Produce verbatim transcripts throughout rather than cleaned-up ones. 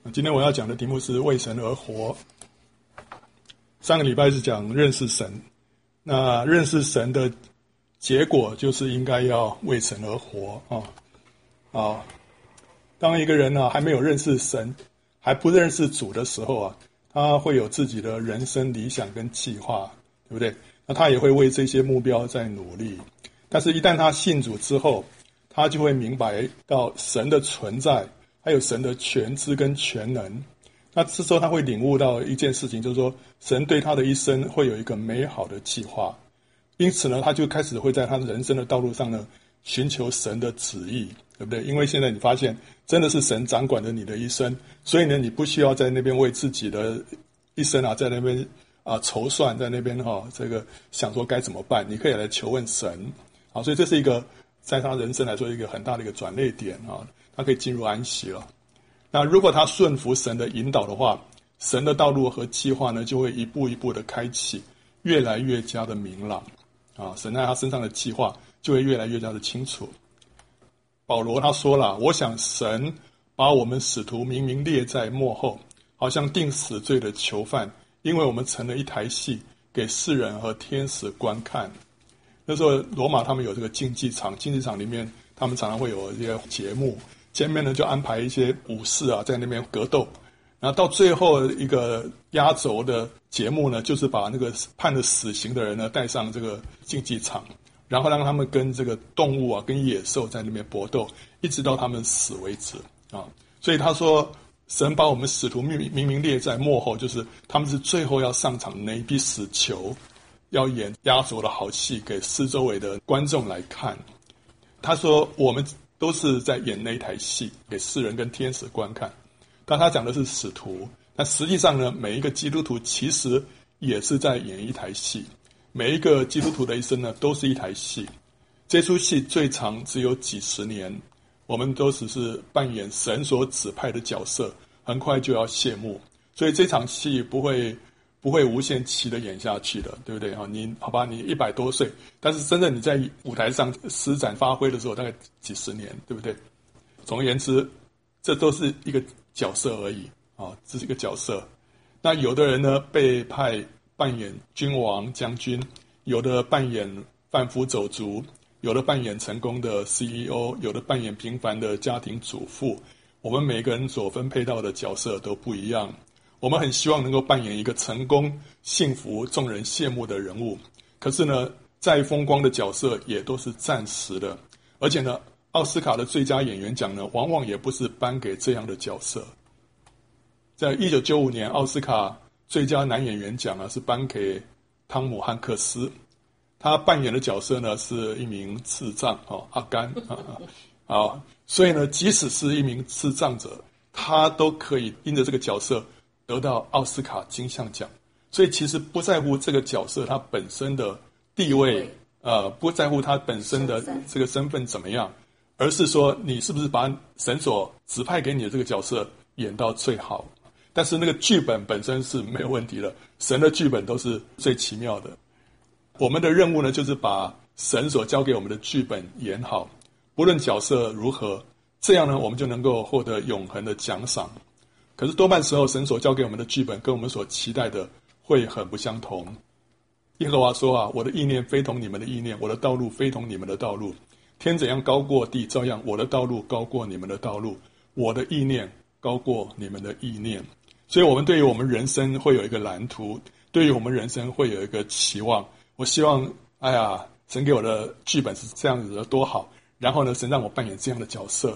今天我要讲的题目是为神而活。上个礼拜是讲认识神，那认识神的结果就是应该要为神而活啊啊！当一个人呢、啊、还没有认识神，还不认识主的时候啊，他会有自己的人生理想跟计划，对不对？那他也会为这些目标在努力。但是一旦他信主之后，他就会明白到神的存在，还有神的全知跟全能。那这时候他会领悟到一件事情，就是说神对他的一生会有一个美好的计划。因此呢，他就开始会在他人生的道路上呢寻求神的旨意，对不对？因为现在你发现真的是神掌管着你的一生，所以呢你不需要在那边为自己的一生啊在那边啊筹算，在那边哈、哦、这个想说该怎么办，你可以来求问神啊。所以这是一个在他人生来说一个很大的一个转捩点啊，他可以进入安息了。那如果他顺服神的引导的话，神的道路和计划呢就会一步一步的开启，越来越加的明朗啊，神在他身上的计划就会越来越加的清楚。保罗他说了，我想神把我们使徒明明列在幕后，好像定死罪的囚犯，因为我们成了一台戏，给世人和天使观看。那时候罗马他们有这个竞技场，竞技场里面他们常常会有一些节目，前面呢就安排一些武士啊在那边格斗，然后到最后一个压轴的节目呢，就是把那个判了死刑的人呢带上这个竞技场，然后让他们跟这个动物啊跟野兽在那边搏斗，一直到他们死为止啊。所以他说神把我们使徒明明列在幕后，就是他们是最后要上场那一批死囚，要演压轴的好戏给四周围的观众来看。他说我们都是在演那一台戏给世人跟天使观看，但他讲的是使徒，但实际上呢，每一个基督徒其实也是在演一台戏，每一个基督徒的一生呢都是一台戏。这出戏最长只有几十年，我们都只是扮演神所指派的角色，很快就要谢幕，所以这场戏不会不会无限期的演下去的，对不对？你好吧，你一百多岁，但是真正你在舞台上施展发挥的时候，大概几十年，对不对？总而言之，这都是一个角色而已啊，这是一个角色。那有的人呢被派扮演君王将军，有的扮演贩夫走卒，有的扮演成功的 C E O， 有的扮演平凡的家庭主妇。我们每个人所分配到的角色都不一样。我们很希望能够扮演一个成功、幸福、众人羡慕的人物，可是呢，再风光的角色也都是暂时的，而且呢，奥斯卡的最佳演员奖呢，往往也不是颁给这样的角色。在一九九五年，奥斯卡最佳男演员奖呢是颁给汤姆汉克斯，他扮演的角色呢是一名智障哦，阿甘啊，所以呢，即使是一名智障者，他都可以因着这个角色得到奥斯卡金像奖。所以其实不在乎这个角色他本身的地位，呃，不在乎他本身的这个身份怎么样，而是说你是不是把神所指派给你的这个角色演到最好。但是那个剧本本身是没有问题的，神的剧本都是最奇妙的。我们的任务呢，就是把神所交给我们的剧本演好，不论角色如何，这样呢，我们就能够获得永恒的奖赏。可是多半时候，神所交给我们的剧本跟我们所期待的会很不相同。耶和华说啊，我的意念非同你们的意念，我的道路非同你们的道路。天怎样高过地，照样我的道路高过你们的道路，我的意念高过你们的意念。所以我们对于我们人生会有一个蓝图，对于我们人生会有一个期望。我希望，哎呀，神给我的剧本是这样子的，多好。然后呢，神让我扮演这样的角色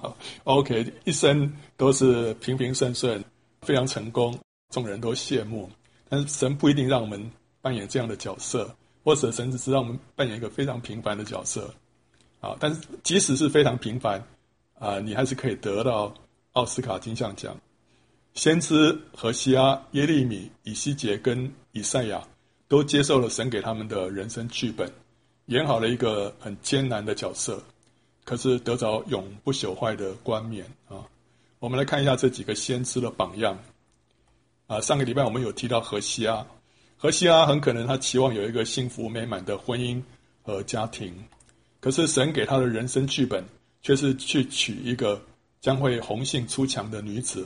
OK， 一生都是平平顺顺，非常成功，众人都羡慕。但是神不一定让我们扮演这样的角色，或者神只是让我们扮演一个非常平凡的角色啊。但是即使是非常平凡啊，你还是可以得到奥斯卡金像奖。先知何西阿、耶利米、以西结跟以赛亚都接受了神给他们的人生剧本，演好了一个很艰难的角色，可是得着永不朽坏的冠冕啊！我们来看一下这几个先知的榜样啊。上个礼拜我们有提到何西阿，何西阿很可能他期望有一个幸福美满的婚姻和家庭，可是神给他的人生剧本却是去娶一个将会红杏出墙的女子，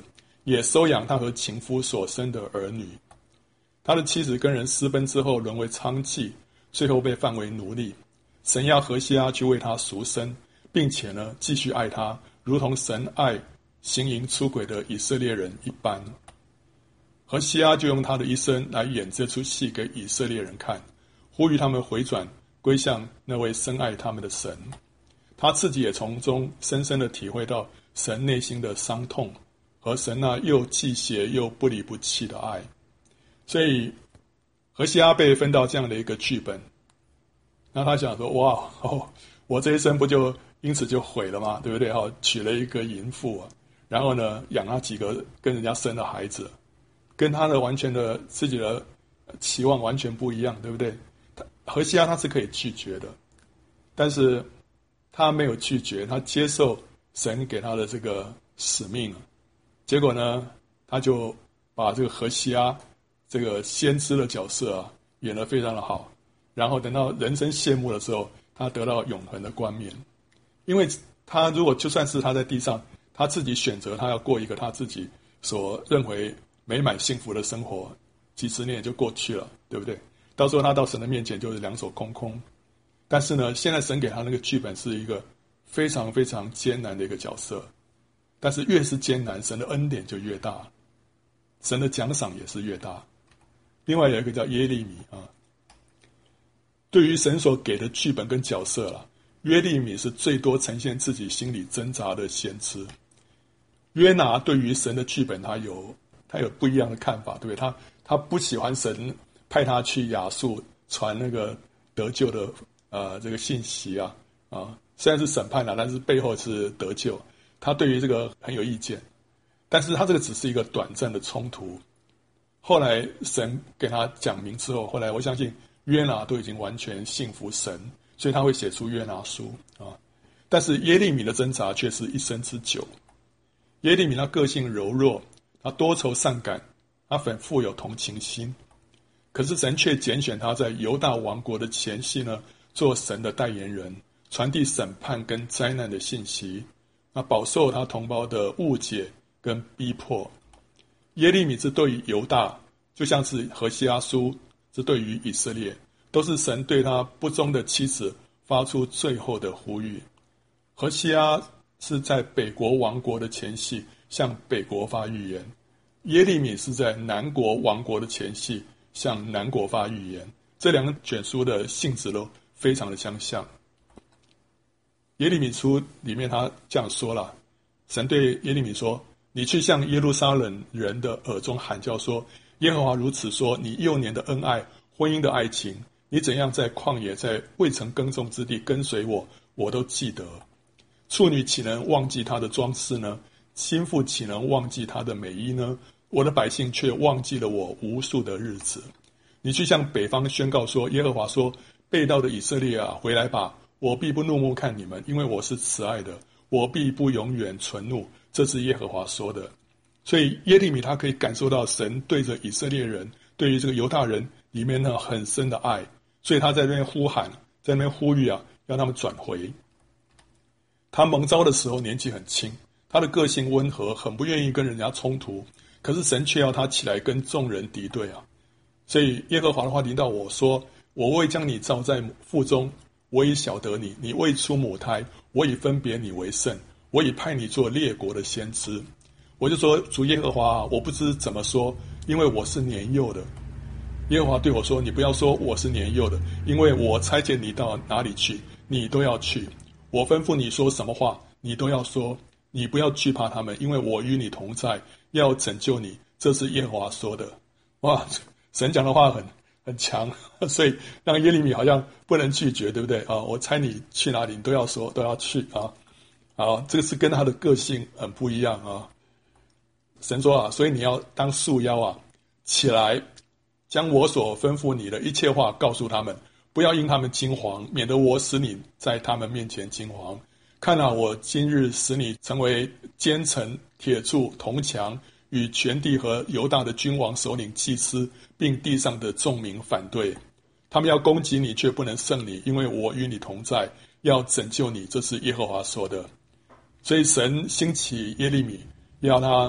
也收养他和情夫所生的儿女。他的妻子跟人私奔之后沦为娼妓，最后被犯为奴隶。神要何西阿去为他赎身，并且呢继续爱他，如同神爱行淫出轨的以色列人一般。何西阿就用他的一生来演这出戏给以色列人看，呼吁他们回转归向那位深爱他们的神。他自己也从中深深地体会到神内心的伤痛和神那又忌邪又不离不弃的爱。所以何西阿被分到这样的一个剧本，那他想说，哇哦，我这一生不就因此就毁了吗？对不对？哦，娶了一个淫妇啊，然后呢养了几个跟人家生的孩子，跟他的完全的自己的期望完全不一样，对不对？何西阿他是可以拒绝的，但是他没有拒绝，他接受神给他的这个使命。结果呢，他就把这个何西阿这个先知的角色啊演得非常的好，然后等到人生谢幕的时候，他得到永恒的冠冕。因为他如果就算是他在地上，他自己选择他要过一个他自己所认为美满幸福的生活，几十年也就过去了，对不对？到时候他到神的面前就是两手空空。但是呢，现在神给他那个剧本是一个非常非常艰难的一个角色，但是越是艰难，神的恩典就越大，神的奖赏也是越大。另外有一个叫耶利米啊，对于神所给的剧本跟角色啦，约利米是最多呈现自己心里挣扎的先知。约拿对于神的剧本他有他有不一样的看法，对不对？他他不喜欢神派他去亚述传那个得救的呃这个信息啊啊，虽然是审判了，但是背后是得救。他对于这个很有意见，但是他这个只是一个短暂的冲突。后来神给他讲明之后，后来我相信约拿都已经完全信服神，所以他会写出约拿书啊。但是耶利米的挣扎却是一生之久。耶利米他个性柔弱，他多愁善感，他很富有同情心，可是神却拣选他在犹大王国的前夕呢，做神的代言人，传递审判跟灾难的信息，那饱受他同胞的误解跟逼迫。耶利米是对于犹大，就像是何西阿书是对于以色列，都是神对他不忠的妻子发出最后的呼吁。何西阿是在北国亡国的前夕向北国发预言，耶利米是在南国亡国的前夕向南国发预言，这两卷书的性质都非常的相像。耶利米书里面他这样说了，神对耶利米说，你去向耶路撒冷人的耳中喊叫说，耶和华如此说，你幼年的恩爱，婚姻的爱情，你怎样在旷野在未曾耕种之地跟随我，我都记得。处女岂能忘记她的装饰呢？心腹岂能忘记她的美衣呢？我的百姓却忘记了我无数的日子。你去向北方宣告说，耶和华说，背道的以色列啊，回来吧，我必不怒目看你们，因为我是慈爱的，我必不永远存怒，这是耶和华说的。所以耶利米他可以感受到神对着以色列人，对于这个犹大人里面呢很深的爱，所以他在那边呼喊，在那边呼吁啊，让他们转回。他蒙召的时候年纪很轻，他的个性温和，很不愿意跟人家冲突，可是神却要他起来跟众人敌对啊。所以耶和华的话临到我说，我未将你造在腹中，我已晓得你，你未出母胎，我已分别你为圣，我已派你做列国的先知。我就说，主耶和华，我不知怎么说，因为我是年幼的。耶和华对我说，你不要说我是年幼的，因为我差遣你到哪里去，你都要去，我吩咐你说什么话，你都要说，你不要惧怕他们，因为我与你同在，要拯救你，这是耶和华说的。哇，神讲的话很很强，所以让耶利米好像不能拒绝，对不对啊？我猜你去哪里，你都要说，都要去啊。好，这个是跟他的个性很不一样啊。神说啊，所以你要当束腰啊，起来，将我所吩咐你的一切话告诉他们，不要因他们惊惶，免得我使你在他们面前惊惶。看啊，我今日使你成为坚城、铁柱、铜墙，与全地和犹大的君王、首领、祭司，并地上的众民反对。他们要攻击你，却不能胜你，因为我与你同在，要拯救你，这是耶和华说的。所以神兴起耶利米，要他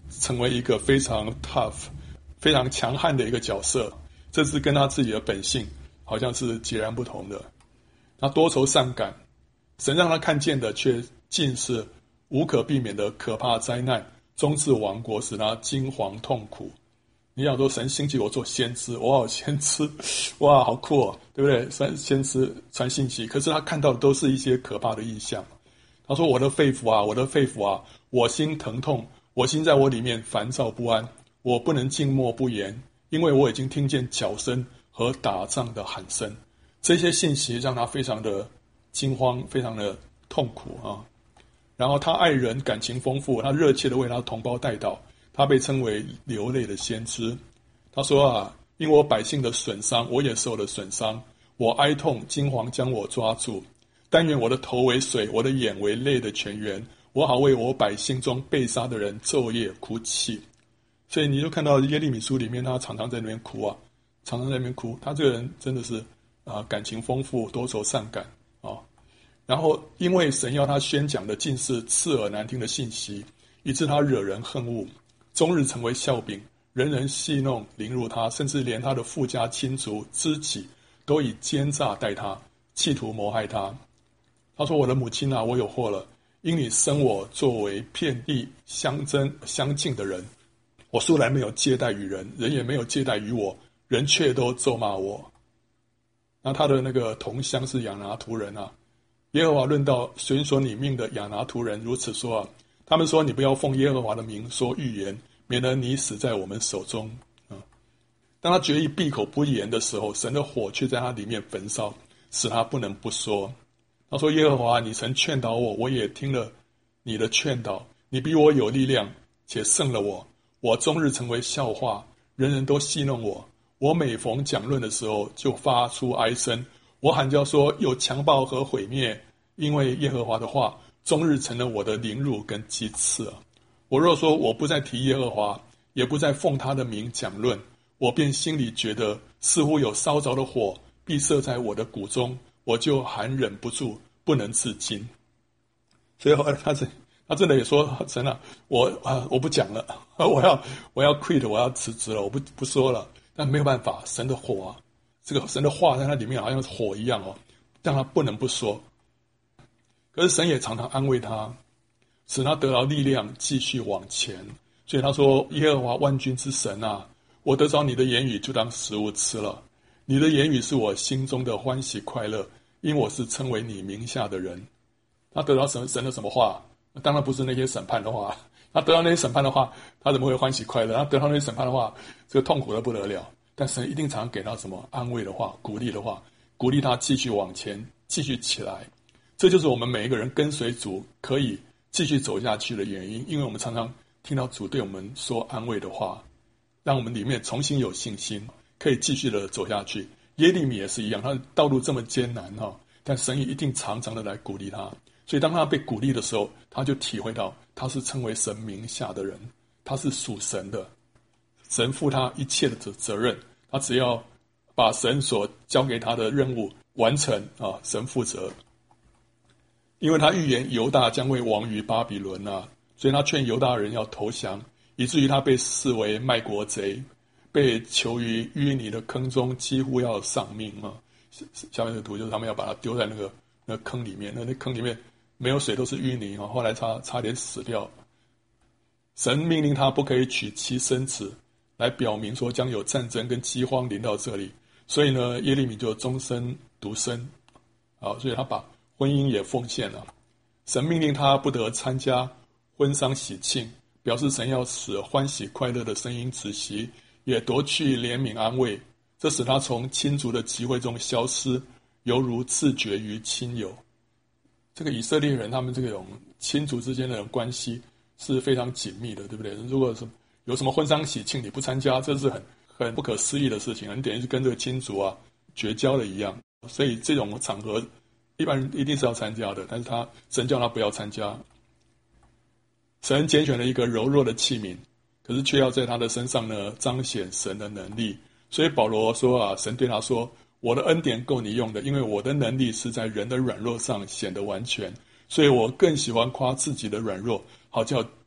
成为一个非常 tough、非常强悍的一个角色，这是跟他自己的本性好像是截然不同的。他多愁善感，神让他看见的却尽是无可避免的可怕灾难，终至亡国，使他惊惶痛苦。你想说神兴起我做先知，哇，先知，哇，好酷哦，对不对？先知传信息，可是他看到的都是一些可怕的异象。他说：“我的肺腑啊，我的肺腑啊，我心疼痛，我心在我里面烦躁不安，我不能静默不言，因为我已经听见脚声和打仗的喊声。”这些信息让他非常的惊慌，非常的痛苦啊。然后他爱人，感情丰富，他热切的为他同胞代祷。他被称为流泪的先知。他说啊，因我百姓的损伤，我也受了损伤，我哀痛，惊惶将我抓住。但愿我的头为水，我的眼为泪的泉源，我好为我百姓中被杀的人昼夜哭泣。所以你就看到耶利米书里面，他常常在那边哭啊，常常在那边哭。他这个人真的是啊，感情丰富，多愁善感啊。然后因为神要他宣讲的尽是刺耳难听的信息，以致他惹人恨恶，终日成为笑柄，人人戏弄凌辱他，甚至连他的富家亲族知己都以奸诈待他，企图谋害他。他说：“我的母亲啊，我有祸了，因你生我作为遍地相争相近的人，我素来没有接待于人，人也没有接待于我，人却都咒骂我。”那他的那个同乡是亚拿图人啊，耶和华论到寻索你命的亚拿图人如此说啊，他们说：“你不要奉耶和华的名说预言，免得你死在我们手中。”啊，当他决意闭口不言的时候，神的火却在他里面焚烧，使他不能不说。他说：“耶和华，你曾劝导我，我也听了你的劝导。你比我有力量，且胜了我。我终日成为笑话，人人都戏弄我。我每逢讲论的时候，就发出哀声。我喊叫说：有强暴和毁灭，因为耶和华的话终日成了我的凌辱跟讥刺啊！我若说我不再提耶和华，也不再奉他的名讲论，我便心里觉得似乎有烧着的火必射在我的骨中，我就含忍不住，不能自禁。”所以后来他真他真的也说：“神啊，我啊我不讲了，我要我要 quit， 我要辞职了，我不不说了。”但没有办法，神的火啊，这个神的话在他里面好像是火一样哦，让他不能不说。可是神也常常安慰他，使他得到力量继续往前。所以他说：“耶和华万军之神啊，我得着你的言语就当食物吃了，你的言语是我心中的欢喜快乐，因我是称为你名下的人。”他得到神神的什么话？当然不是那些审判的话。他得到那些审判的话，他怎么会欢喜快乐？他得到那些审判的话，这个痛苦的不得了。但神一定常给他什么安慰的话、鼓励的话，鼓励他继续往前，继续起来。这就是我们每一个人跟随主可以继续走下去的原因，因为我们常常听到主对我们说安慰的话，让我们里面重新有信心，可以继续的走下去。耶利米也是一样，他的道路这么艰难哈，但神也一定常常的来鼓励他。所以当他被鼓励的时候，他就体会到他是称为神名下的人，他是属神的，神负他一切的责任，他只要把神所交给他的任务完成啊，神负责。因为他预言犹大将会亡于巴比伦啊，所以他劝犹大人要投降，以至于他被视为卖国贼，被囚于淤泥的坑中，几乎要丧命啊。下面的图就是他们要把他丢在那个那个坑里面，那那坑里面没有水，都是淤泥啊，后来差差点死掉。神命令他不可以娶妻生子，来表明说将有战争跟饥荒临到这里。所以呢，耶利米就终身独身，好，所以他把婚姻也奉献了。神命令他不得参加婚丧喜庆，表示神要使欢喜快乐的声音止息，也夺去怜悯安慰，这使他从亲族的集会中消失，犹如自绝于亲友。这个以色列人他们这种亲族之间的关系是非常紧密的，对不对？如果是有什么婚丧喜庆你不参加，这是很很不可思议的事情，你等于是跟这个亲族啊绝交了一样。所以这种场合一般人一定是要参加的，但是他神叫他不要参加。神拣选了一个柔弱的器皿，可是却要在他的身上呢彰显神的能力。所以保罗说啊，神对他说：“我的恩典够你用的，因为我的能力是在人的软弱上显得完全。所以我更喜欢夸自己的软弱，好叫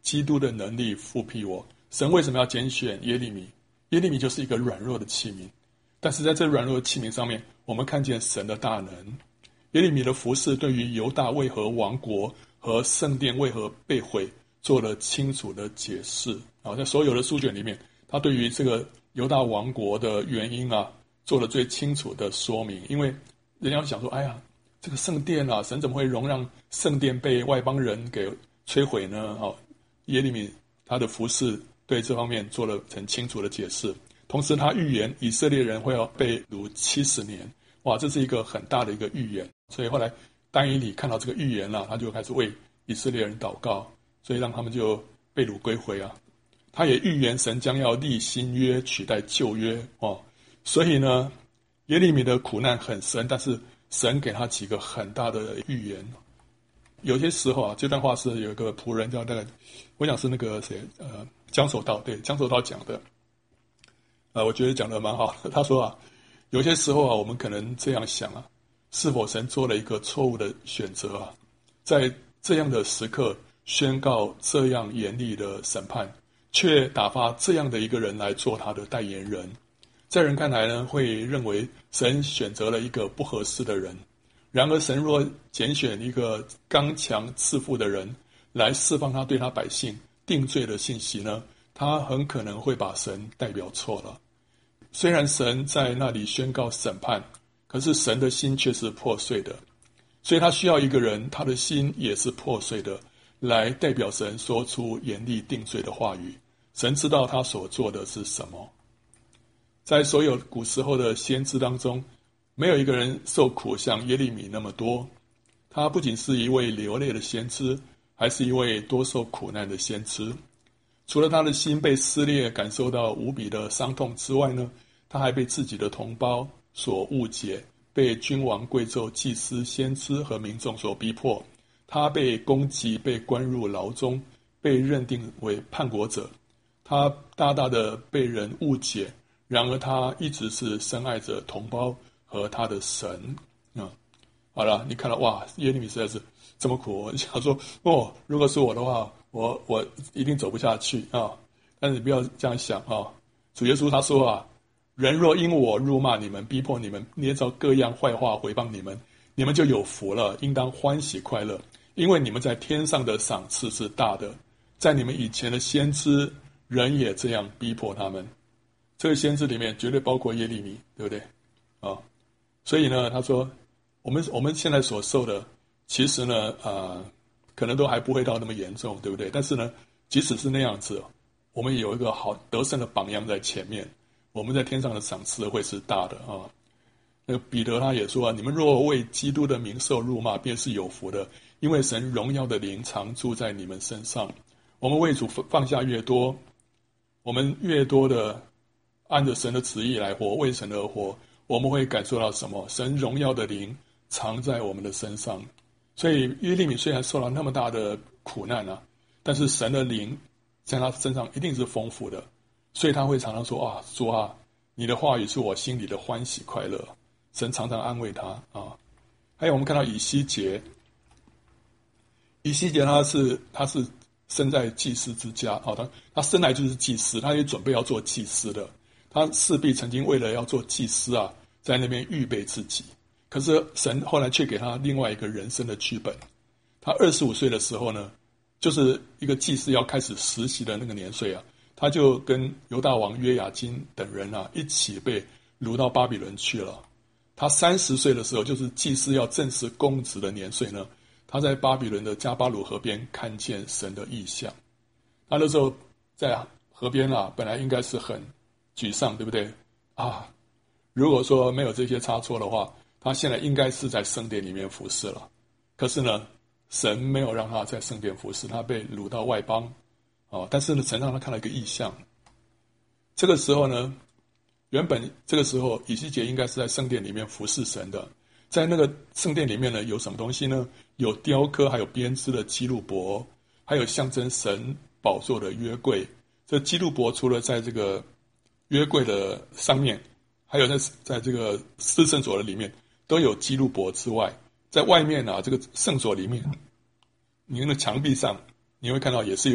基督的能力复辟我。神为什么要拣选耶利米？耶利米就是一个软弱的器皿，但是在这软弱的器皿上面，我们看见神的大能。耶利米的服事对于犹大为何亡国和圣殿为何被毁做了清楚的解释啊，在所有的书卷里面，他对于这个犹大亡国的原因啊，做了最清楚的说明。因为人家想说，哎呀，这个圣殿啊，神怎么会容让圣殿被外邦人给摧毁呢？哦，耶利米他的服事对这方面做了很清楚的解释。同时他预言以色列人会要被掳七十年，哇，这是一个很大的一个预言。所以后来但以理看到这个预言了，他就开始为以色列人祷告，所以让他们就被掳归回啊。他也预言神将要立新约取代旧约哦。所以呢，耶利米的苦难很深，但是神给他几个很大的预言。有些时候啊，这段话是有一个仆人叫那个，我想是那个谁，呃，江守道，对，江守道讲的，呃，我觉得讲的蛮好的。他说啊，有些时候啊，我们可能这样想啊，是否神做了一个错误的选择啊，在这样的时刻宣告这样严厉的审判，却打发这样的一个人来做他的代言人。在人看来呢，会认为神选择了一个不合适的人。然而神若拣选一个刚强自负的人来释放他对他百姓定罪的信息呢，他很可能会把神代表错了。虽然神在那里宣告审判，可是神的心却是破碎的，所以他需要一个人，他的心也是破碎的，来代表神说出严厉定罪的话语。神知道他所做的是什么。在所有古时候的先知当中，没有一个人受苦像耶利米那么多。他不仅是一位流泪的先知，还是一位多受苦难的先知。除了他的心被撕裂，感受到无比的伤痛之外呢，他还被自己的同胞所误解，被君王贵胄、祭司、先知和民众所逼迫。他被攻击，被关入牢中，被认定为叛国者。他大大的被人误解，然而他一直是深爱着同胞和他的神啊、嗯。好了，你看了哇，耶利米实在是这么苦，我想说哦，如果是我的话，我我一定走不下去啊。但是你不要这样想啊。主耶稣他说啊，人若因我辱骂你们，逼迫你们，捏造各样坏话毁谤你们，你们就有福了，应当欢喜快乐，因为你们在天上的赏赐是大的。在你们以前的先知，人也这样逼迫他们。这个先知里面绝对包括耶利米，对不对啊？所以呢，他说我们我们现在所受的，其实呢，呃，可能都还不会到那么严重，对不对？但是呢，即使是那样子，我们有一个好得胜的榜样在前面，我们在天上的赏赐会是大的啊。那个彼得他也说啊，你们若为基督的名受辱骂，便是有福的，因为神荣耀的灵常住在你们身上。我们为主放下越多，我们越多的按着神的旨意来活，为神而活，我们会感受到什么？神荣耀的灵藏在我们的身上。所以耶利米虽然受到那么大的苦难啊，但是神的灵在他身上一定是丰富的，所以他会常常说啊，主啊，你的话语是我心里的欢喜快乐。神常常安慰他啊。还有我们看到以西结，以西结他是他是生在祭司之家啊，他他生来就是祭司，他也准备要做祭司的。他势必曾经为了要做祭司啊，在那边预备自己。可是神后来却给他另外一个人生的剧本。他二十五岁的时候呢，就是一个祭司要开始实习的那个年岁啊，他就跟犹大王约雅斤等人啊一起被掳到巴比伦去了。他三十岁的时候，就是祭司要正式公职的年岁呢，他在巴比伦的加巴鲁河边看见神的异象。他那时候在河边啊，本来应该是很沮丧，对不对啊？如果说没有这些差错的话，他现在应该是在圣殿里面服侍了。可是呢，神没有让他在圣殿服侍，他被掳到外邦啊。但是呢，神让他看到一个异象。这个时候呢，原本这个时候以西结应该是在圣殿里面服侍神的。在那个圣殿里面呢，有什么东西呢？有雕刻还有编织的基路伯，还有象征神宝座的约柜。这基路伯除了在这个约柜的上面，还有在在这个至圣所的里面都有基路伯之外，在外面啊，这个圣所里面，你那个墙壁上你会看到也是有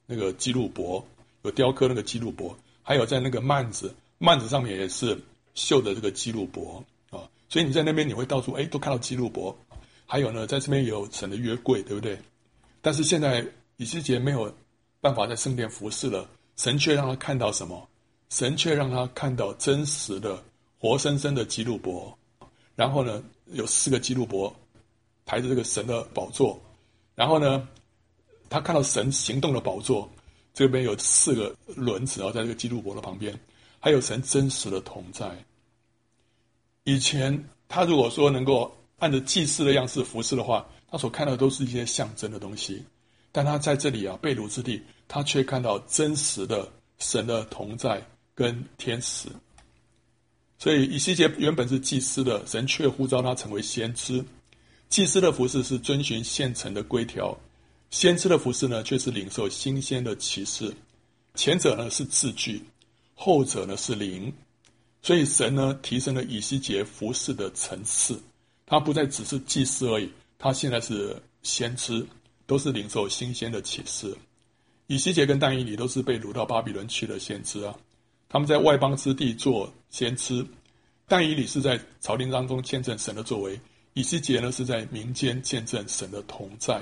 那个基路伯，有雕刻那个基路伯，还有在那个幔子，幔子上面也是绣的这个基路伯啊，所以你在那边你会到处哎都看到基路伯。还有呢，在这边有神的约柜，对不对？但是现在以西结没有办法在圣殿服侍了，神却让他看到什么？神却让他看到真实的、活生生的基路伯。然后呢，有四个基路伯抬着这个神的宝座，然后呢，他看到神行动的宝座，这边有四个轮子，然后在这个基路伯的旁边，还有神真实的同在。以前他如果说能够按着祭司的样式服侍的话，他所看到的都是一些象征的东西，但他在这里啊，被掳之地，他却看到真实的神的同在跟天使。所以以西结原本是祭司的，神却呼召他成为先知。祭司的服事是遵循现成的规条，先知的服事呢，却是领受新鲜的启示。前者呢是字句，后者呢是灵。所以神呢提升了以西结服事的层次，他不再只是祭司而已，他现在是先知，都是领受新鲜的启示。以西结跟但以理都是被掳到巴比伦去的先知啊，他们在外邦之地做先知。但以理是在朝廷当中见证神的作为，以西结呢是在民间见证神的同在。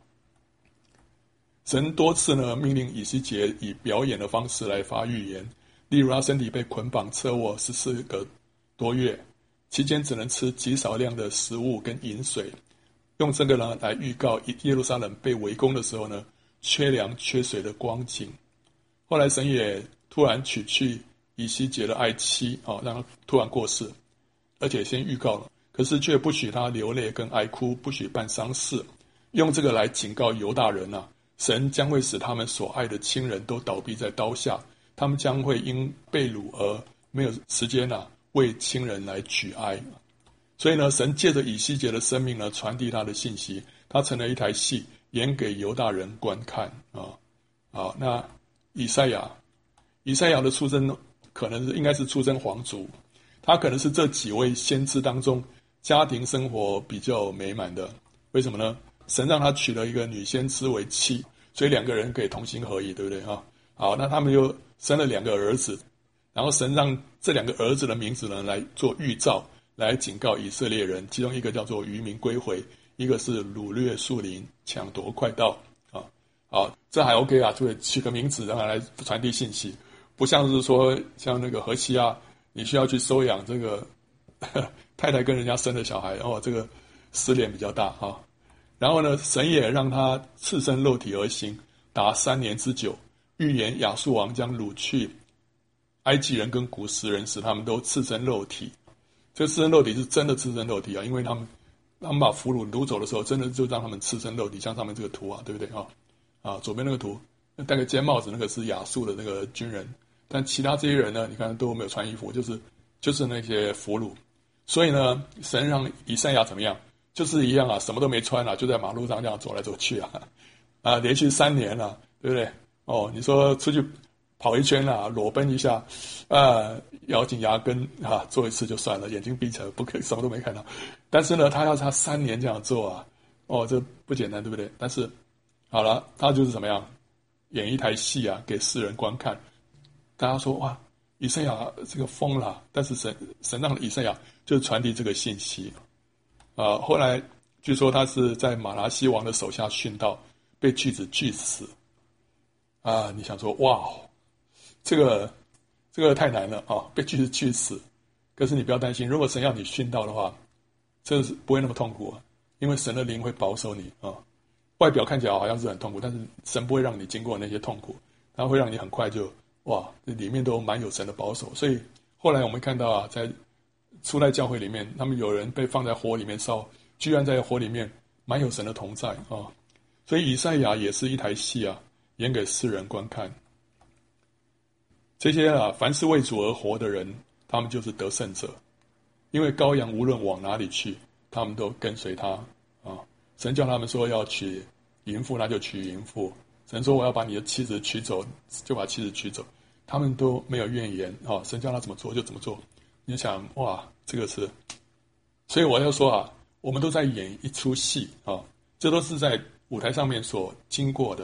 神多次呢命令以西结以表演的方式来发预言，例如他身体被捆绑侧卧十四个多月，期间只能吃极少量的食物跟饮水，用这个呢来预告耶路撒冷被围攻的时候呢缺粮缺水的光景。后来神也突然取去以西结的爱妻，哦，让他突然过世，而且先预告了，可是却不许他流泪跟哀哭，不许办丧事，用这个来警告犹大人啊，神将会使他们所爱的亲人都倒闭在刀下，他们将会因被掳而没有时间啊为亲人来举哀。所以呢，神借着以西结的生命呢，传递他的信息，他成了一台戏，演给犹大人观看啊。好，那以赛亚，以赛亚的出生可能是应该是出身皇族，他可能是这几位先知当中家庭生活比较美满的。为什么呢？神让他娶了一个女先知为妻，所以两个人可以同心合意，对不对啊？好，那他们又生了两个儿子，然后神让这两个儿子的名字呢来做预兆，来警告以色列人，其中一个叫做渔民归回，一个是掳掠树林抢夺快道啊。好，这还 OK 啊，就取个名字让他来传递信息，不像是说像那个何西阿，你需要去收养这个呵呵太太跟人家生的小孩，哦，这个失联比较大啊。然后呢，神也让他赤身肉体而行，达三年之久，预言亚述王将掳去埃及人跟古时人，使他们都赤身肉体。这个赤身肉体是真的赤身肉体啊，因为他们他们把俘虏掳走的时候，真的就让他们赤身肉体，像上面这个图啊，对不对啊？啊，左边那个图戴个尖帽子，那个是亚述的那个军人，但其他这些人呢，你看都没有穿衣服，就是就是那些俘虏。所以呢，神让以赛亚怎么样？就是一样啊，什么都没穿啊，就在马路上这样走来走去啊，啊，连续三年了、啊，对不对？哦，你说出去跑一圈啊，裸奔一下，啊，咬紧牙根啊，做一次就算了，眼睛闭起来，不可以什么都没看到。但是呢，他要他三年这样做啊，哦，这不简单，对不对？但是好了，他就是怎么样，演一台戏啊，给世人观看。大家说哇，以赛亚这个疯了，但是神神让以赛亚就传递这个信息。啊，后来据说他是在马拉西王的手下殉道，被锯子锯死。啊，你想说哇，这个这个太难了啊，被锯子锯死。可是你不要担心，如果神要你殉道的话，这是不会那么痛苦啊，因为神的灵会保守你啊。外表看起来好像是很痛苦，但是神不会让你经过那些痛苦，他会让你很快就哇，里面都蛮有神的保守。所以后来我们看到啊，在初代教会里面，他们有人被放在火里面烧，居然在火里面蛮有神的同在啊。所以以赛亚也是一台戏啊，演给世人观看。这些啊，凡是为主而活的人，他们就是得胜者，因为羔羊无论往哪里去，他们都跟随他啊。神叫他们说要娶淫妇，那就娶淫妇；神说我要把你的妻子娶走，就把妻子娶走。他们都没有怨言啊，神叫他怎么做就怎么做。你想哇，这个是，所以我要说啊，我们都在演一出戏啊，这都是在舞台上面所经过的。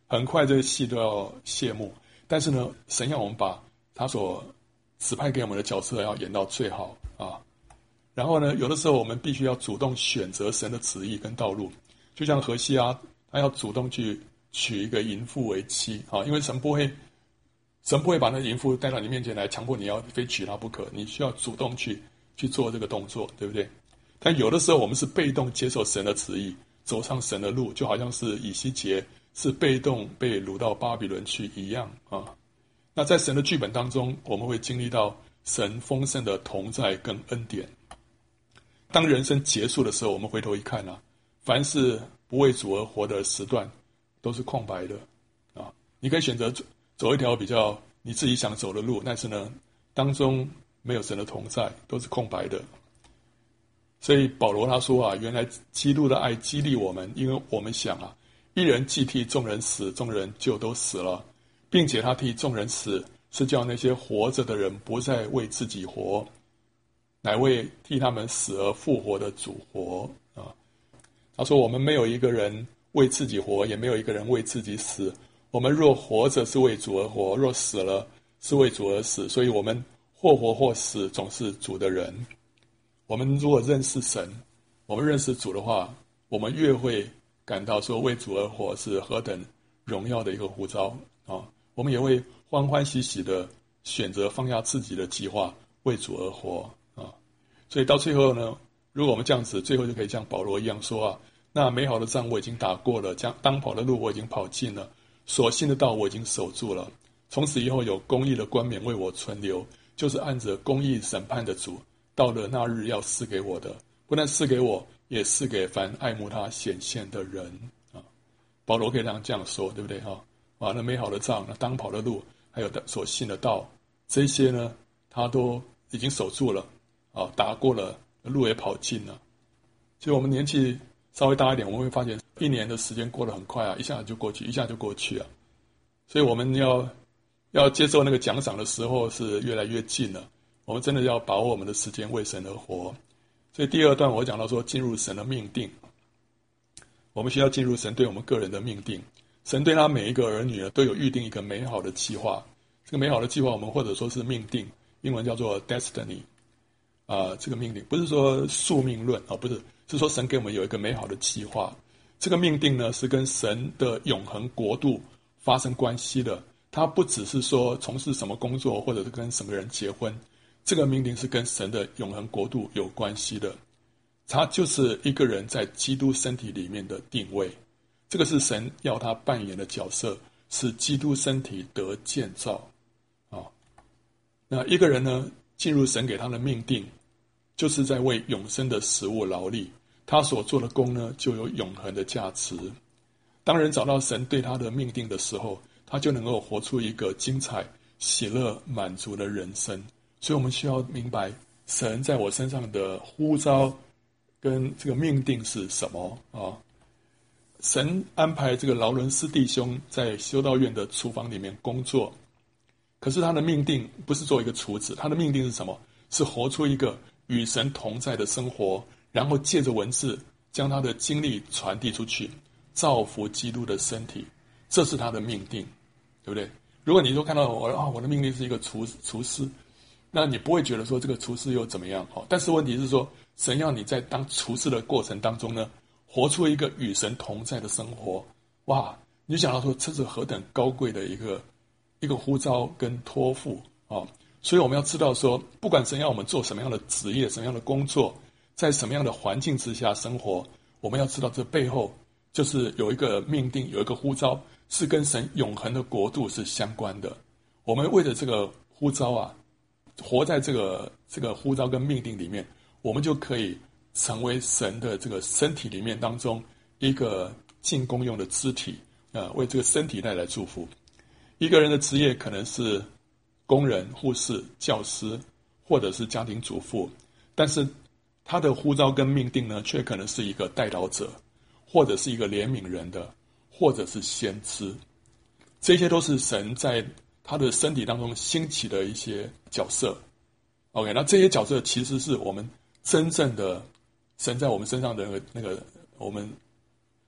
很快这个戏都要谢幕。但是呢，神要我们把他所指派给我们的角色要演到最好啊。然后呢，有的时候我们必须要主动选择神的旨意跟道路，就像何西阿，他要主动去娶一个淫妇为妻啊，因为神不会，神不会把那淫妇带到你面前来，强迫你要非娶她不可，你需要主动去去做这个动作，对不对？但有的时候我们是被动接受神的旨意，走上神的路，就好像是以西结是被动被掳到巴比伦去一样啊。那在神的剧本当中，我们会经历到神丰盛的同在跟恩典。当人生结束的时候，我们回头一看啊，凡是不为主而活的时段都是空白的啊。你可以选择走一条比较你自己想走的路，但是呢，当中没有神的同在，都是空白的。所以保罗他说啊，原来基督的爱激励我们，因为我们想啊，一人既替众人死，众人就都死了，并且他替众人死，是叫那些活着的人不再为自己活，乃为替他们死而复活的主活啊。他说我们没有一个人为自己活，也没有一个人为自己死，我们若活着是为主而活，若死了是为主而死，所以我们或活或死总是主的人。我们如果认识神，我们认识主的话，我们越会感到说为主而活是何等荣耀的一个呼召啊！我们也会欢欢喜喜的选择放下自己的计划，为主而活啊！所以到最后呢，如果我们这样子，最后就可以像保罗一样说啊，那美好的仗我已经打过了，将当跑的路我已经跑尽了，所信的道我已经守住了，从此以后有公义的冠冕为我存留，就是按着公义审判的主，到了那日要赐给我的，不但赐给我，也赐给凡爱慕他显现的人啊。保罗可以这样这样说，对不对哈？啊，那美好的仗，那当跑的路，还有所信的道，这些呢，他都已经守住了啊，打过了，路也跑尽了。其实我们年纪稍微大一点，我们会发现一年的时间过得很快啊，一下就过去，一下就过去啊。所以我们要要接受那个奖赏的时候是越来越近了。我们真的要把握我们的时间为神而活。所以第二段我讲到说进入神的命定，我们需要进入神对我们个人的命定。神对他每一个儿女都有预定一个美好的计划，这个美好的计划我们或者说是命定，英文叫做 destiny 啊、呃，这个命定不是说宿命论啊，不是，是说神给我们有一个美好的计划。这个命定呢是跟神的永恒国度发生关系的，它不只是说从事什么工作或者是跟什么人结婚，这个命定是跟神的永恒国度有关系的，它就是一个人在基督身体里面的定位。这个是神要他扮演的角色，使基督身体得建造啊。那一个人呢，进入神给他的命定，就是在为永生的食物劳力，他所做的工呢，就有永恒的价值。当人找到神对他的命定的时候，他就能够活出一个精彩、喜乐、满足的人生。所以我们需要明白神在我身上的呼召跟这个命定是什么啊？神安排这个劳伦斯弟兄在修道院的厨房里面工作，可是他的命定不是做一个厨子，他的命定是什么？是活出一个与神同在的生活，然后借着文字将他的经历传递出去，造福基督的身体，这是他的命定，对不对？如果你都看到我啊，我的命定是一个厨厨师，那你不会觉得说这个厨师又怎么样？但是问题是说，神要你在当厨师的过程当中呢，活出一个与神同在的生活。哇，你就想到说，这是何等高贵的一个一个呼召跟托付啊！所以我们要知道说，不管神要我们做什么样的职业、什么样的工作，在什么样的环境之下生活，我们要知道这背后就是有一个命定，有一个呼召，是跟神永恒的国度是相关的。我们为了这个呼召啊，活在这个这个呼召跟命定里面，我们就可以成为神的这个身体里面当中一个尽功用的肢体啊，为这个身体带来祝福。一个人的职业可能是工人、护士、教师，或者是家庭主妇，但是他的呼召跟命定呢，却可能是一个代祷者，或者是一个怜悯人的，或者是先知。这些都是神在他的身体当中兴起的一些角色。 OK， 那这些角色其实是我们真正的神在我们身上的那个那个我们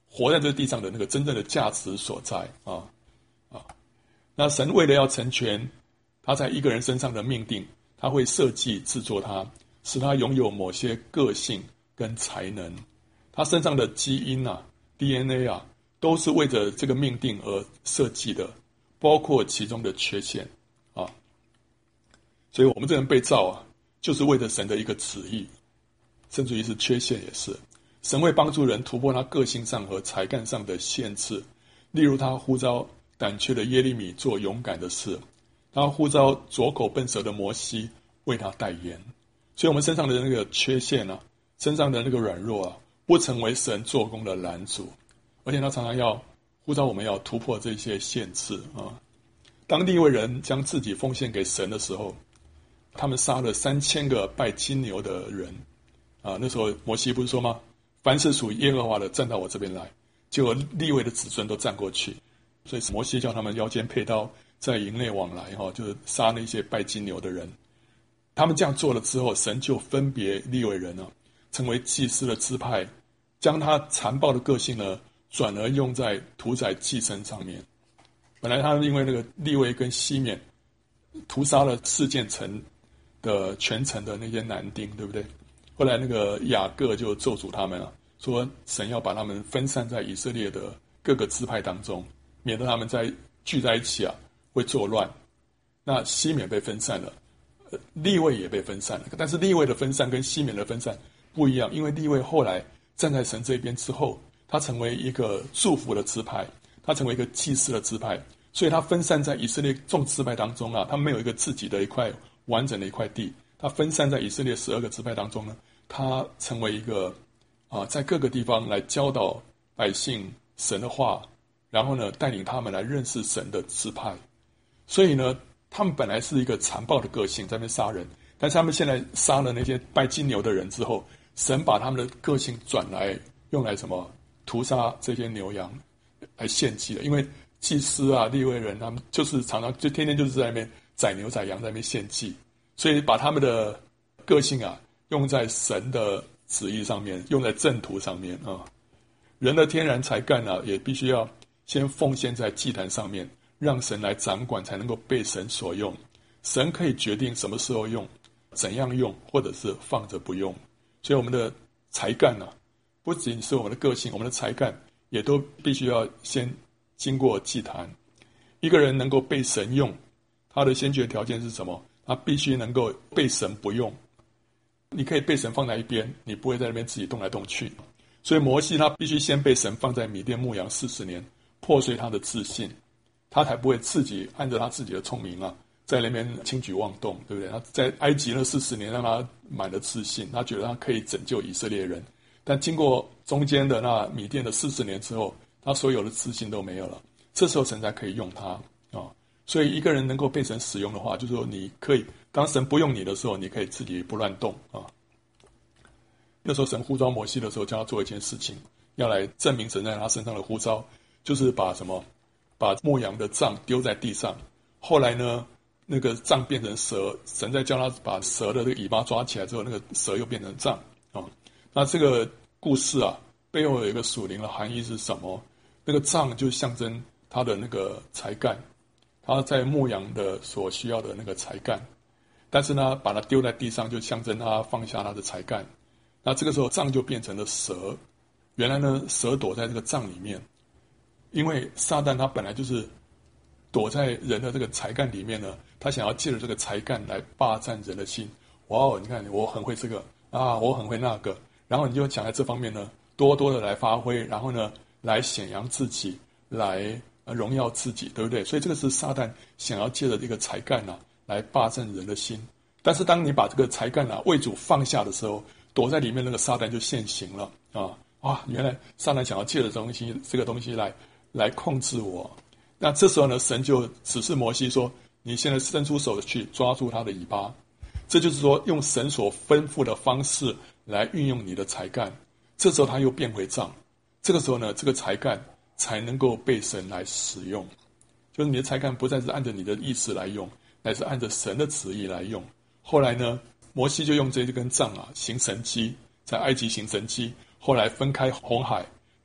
活在这地上的那个真正的价值所在啊啊！那神为了要成全他在一个人身上的命定，他会设计制作他，使他拥有某些个性跟才能。他身上的基因啊 D N A 啊，都是为着这个命定而设计的，包括其中的缺陷啊。所以我们这人被造啊，就是为着神的一个旨意，甚至于是缺陷也是。神会帮助人突破他个性上和才干上的限制，例如他呼召胆怯的耶利米做勇敢的事，他呼召拙口笨舌的摩西为他代言。所以我们身上的那个缺陷啊，身上的那个软弱啊，不成为神做工的拦阻，而且他常常要呼召我们要突破这些限制啊。当利未人将自己奉献给神的时候，他们杀了三千个拜金牛的人啊。那时候摩西不是说吗？凡是属耶和华的，站到我这边来。结果利未的子孙都站过去，所以摩西叫他们腰间佩刀，在营内往来，哈，就是杀那些拜金牛的人。他们这样做了之后，神就分别利未人呢，成为祭司的支派，将他残暴的个性呢，转而用在屠宰祭牲上面。本来他因为那个利未跟西缅屠杀了四件城的全城的那些男丁，对不对？后来那个雅各就咒诅他们啊，说神要把他们分散在以色列的各个支派当中，免得他们在聚在一起啊会作乱。那西缅被分散了，呃，利未也被分散了，但是利未的分散跟西缅的分散不一样，因为利未后来站在神这边之后，他成为一个祝福的支派，他成为一个祭司的支派，所以他分散在以色列众支派当中啊，他没有一个自己的一块完整的一块地，他分散在以色列十二个支派当中呢，他成为一个啊，在各个地方来教导百姓神的话，然后呢，带领他们来认识神的支派。所以呢，他们本来是一个残暴的个性，在那边杀人，但是他们现在杀了那些拜金牛的人之后，神把他们的个性转来用来什么？屠杀这些牛羊来献祭了。因为祭司啊、利未人，他们就是常常就天天就是在那边宰牛宰羊，在那边献祭，所以把他们的个性啊用在神的旨意上面，用在正途上面啊。人的天然才干啊，也必须要先奉献在祭坛上面，让神来掌管，才能够被神所用。神可以决定什么时候用，怎样用，或者是放着不用。所以我们的才干啊，不仅是我们的个性，我们的才干也都必须要先经过祭坛。一个人能够被神用，他的先决条件是什么？他必须能够被神不用。你可以被神放在一边，你不会在那边自己动来动去。所以摩西他必须先被神放在米甸牧羊四十年，破碎他的自信，他才不会自己按着他自己的聪明啊，在那边轻举妄动，对不对？他在埃及那四十年，让他满了自信，他觉得他可以拯救以色列人。但经过中间的那米甸的四十年之后，他所有的自信都没有了。这时候神才可以用他啊、哦。所以一个人能够被神使用的话，就是说你可以，当神不用你的时候，你可以自己不乱动啊。那时候神呼召摩西的时候，叫他做一件事情，要来证明神在他身上的呼召，就是把什么，把牧羊的杖丢在地上。后来呢，那个杖变成蛇，神在叫他把蛇的这个尾巴抓起来之后，那个蛇又变成杖啊、哦。那这个故事啊，背后有一个属灵的含义是什么？那个杖就象征他的那个才干，他在牧羊的所需要的那个才干，但是呢，把它丢在地上，就象征他放下他的才干。那这个时候杖就变成了蛇。原来呢，蛇躲在这个杖里面，因为撒旦他本来就是躲在人的这个才干里面呢，他想要借着这个才干来霸占人的心。哇哦，你看我很会这个啊，我很会那个，然后你就想在这方面呢多多的来发挥，然后呢来显扬自己，来荣耀自己，对不对？所以这个是撒旦想要借着这个才干啊来霸占人的心。但是当你把这个才干啊为主放下的时候，躲在里面那个撒旦就现形了啊！哇，原来撒旦想要借着东西这个东西来来控制我。那这时候呢，神就指示摩西说：“你现在伸出手去抓住他的尾巴。”这就是说，用神所吩咐的方式来运用你的才干。这时候他又变回杖，这个时候呢，这个才干才能够被神来使用。就是你的才干不再是按着你的意思来用，乃是按着神的旨意来用。后来呢，摩西就用这根杖啊行神迹，在埃及行神迹，后来分开红海，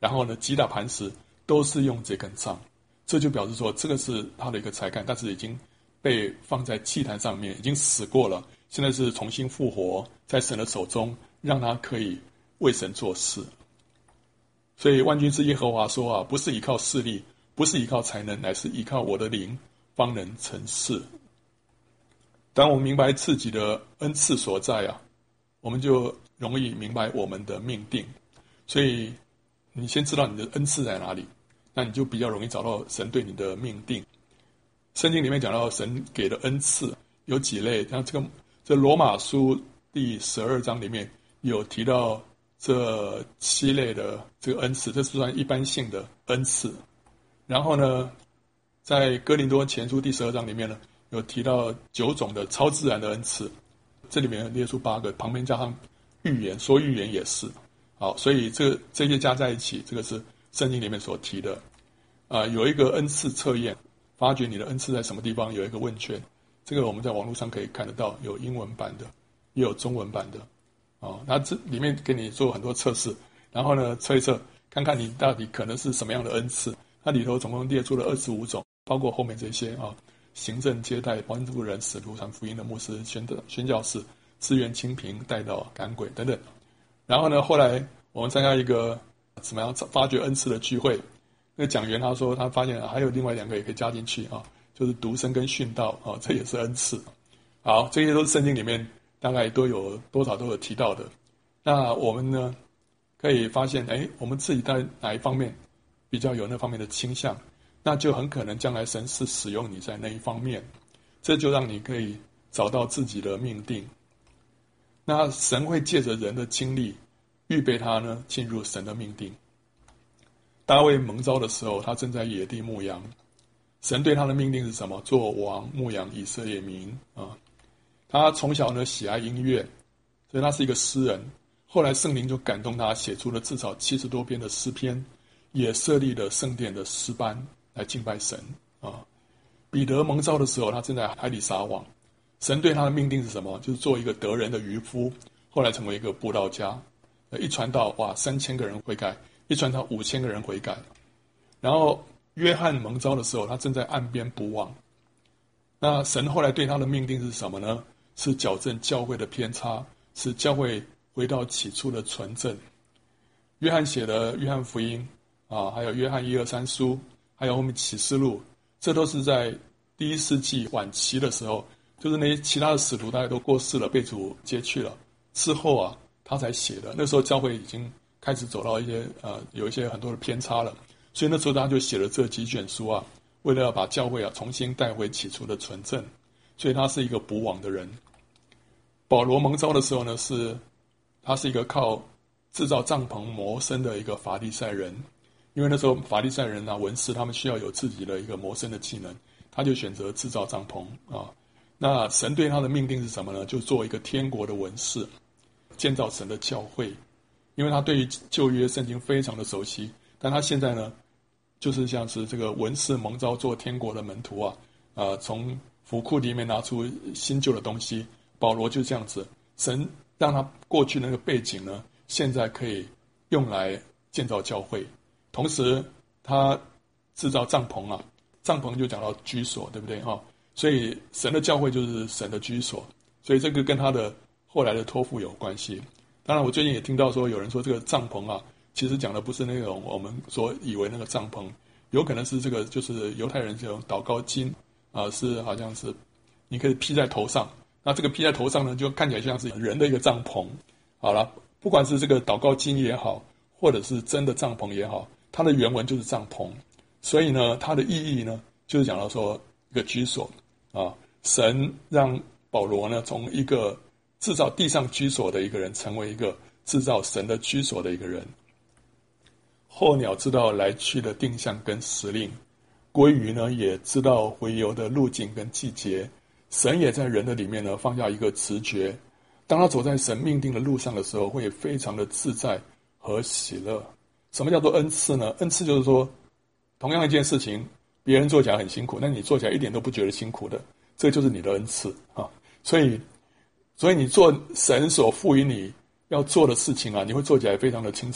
然后呢击打磐石都是用这根杖，这就表示说这个是他的一个才干，但是已经被放在祭坛上面，已经死过了，现在是重新复活在神的手中，让他可以为神做事。所以万军之耶和华说啊，不是依靠势力，不是依靠才能，乃是依靠我的灵方能成事。当我们明白自己的恩赐所在啊，我们就容易明白我们的命定。所以你先知道你的恩赐在哪里，那你就比较容易找到神对你的命定。圣经里面讲到神给的恩赐有几类，像这个这罗马书第十二章里面有提到这七类的这个恩赐，这是算一般性的恩赐。然后呢，在哥林多前书第十二章里面呢，有提到九种的超自然的恩赐，这里面列出八个，旁边加上预言，说预言也是。好，所以这个这些加在一起，这个是圣经里面所提的。啊、呃，有一个恩赐测验，发觉你的恩赐在什么地方，有一个问卷，这个我们在网络上可以看得到，有英文版的，也有中文版的。哦，那这里面给你做很多测试，然后呢测一测，看看你到底可能是什么样的恩赐。它里头总共列出了二十五种，包括后面这些啊，行政接待、帮助人、使徒、传福音的牧师、宣宣教士、支援清贫、带导、赶鬼等等。然后呢，后来我们参加一个怎么样发掘恩赐的聚会，那个讲员他说他发现还有另外两个也可以加进去啊，就是读声跟训道啊，这也是恩赐。好，这些都是圣经里面大概都有多少都有提到的。那我们呢可以发现，哎，我们自己在哪一方面比较有那方面的倾向，那就很可能将来神是使用你在那一方面，这就让你可以找到自己的命定。那神会借着人的经历预备他呢进入神的命定。大卫蒙召的时候，他正在野地牧羊，神对他的命定是什么？做王，牧羊以色列民啊。他从小呢喜爱音乐，所以他是一个诗人。后来圣灵就感动他，写出了至少七十多篇的诗篇，也设立了圣殿的诗班来敬拜神啊。彼得蒙召的时候，他正在海里撒网，神对他的命定是什么？就是做一个得人的渔夫，后来成为一个布道家。一传道，哇，三千个人悔改；一传道，五千个人悔改。然后约翰蒙召的时候，他正在岸边捕网。那神后来对他的命定是什么呢？是矫正教会的偏差，使教会回到起初的纯正。约翰写的约翰福音啊，还有约翰一二三书，还有后面启示录，这都是在第一世纪晚期的时候，就是那些其他的使徒大家都过世了，被主接去了之后啊，他才写的。那时候教会已经开始走到一些呃有一些很多的偏差了，所以那时候他就写了这几卷书啊，为了要把教会啊重新带回起初的纯正，所以他是一个补网的人。保罗蒙召的时候呢，是他是一个靠制造帐篷谋生的一个法利赛人，因为那时候法利赛人啊文士他们需要有自己的一个谋生的技能，他就选择制造帐篷啊。那神对他的命定是什么呢？就做一个天国的文士，建造神的教会。因为他对于旧约圣经非常的熟悉，但他现在呢就是像是这个文士蒙召做天国的门徒啊，呃，从府库里面拿出新旧的东西。保罗就这样子，神让他过去那个背景呢，现在可以用来建造教会。同时他制造帐篷啊，帐篷就讲到居所，对不对哈？所以神的教会就是神的居所，所以这个跟他的后来的托付有关系。当然我最近也听到说有人说这个帐篷啊，其实讲的不是那种我们所以为那个帐篷，有可能是这个就是犹太人这种祷告巾啊、呃，是好像是你可以披在头上，那这个披在头上呢，就看起来像是人的一个帐篷。好了，不管是这个祷告巾也好，或者是真的帐篷也好，它的原文就是帐篷。所以呢，它的意义呢，就是讲到说一个居所啊，神让保罗呢从一个制造地上居所的一个人，成为一个制造神的居所的一个人。候鸟知道来去的定向跟时令，鲑鱼呢也知道回游的路径跟季节。神也在人的里面呢放下一个直觉，当他走在神命定的路上的时候，会非常的自在和喜乐。什么叫做恩赐呢？恩赐就是说，同样一件事情，别人做起来很辛苦，但你做起来一点都不觉得辛苦的，这就是你的恩赐啊。所以，所以你做神所赋予你要做的事情啊，你会做起来非常的轻松，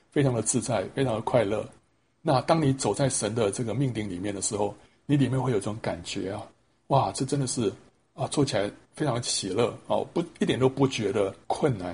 非常的自在，非常的快乐。那当你走在神的这个命定里面的时候，你里面会有这种感觉啊，哇，这真的是啊，做起来非常喜乐啊，不一点都不觉得困难。